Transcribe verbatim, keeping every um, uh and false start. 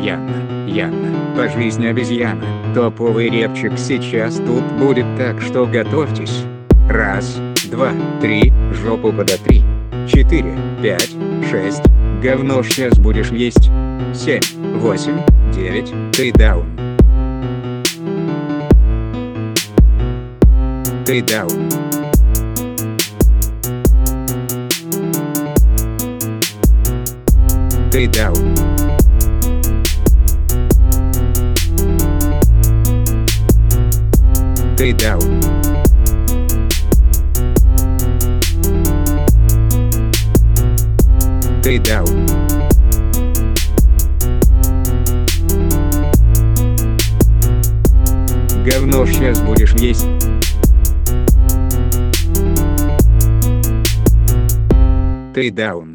Яна, Яна, по жизни обезьяна. Топовый репчик сейчас тут будет, так что готовьтесь. Раз, два, три, жопу подотри. Четыре, пять, шесть, говно сейчас будешь есть. Семь, восемь, девять, ты даун. Ты даун. Ты даун. Ты даун. Ты даун. Говно сейчас будешь есть. Ты даун.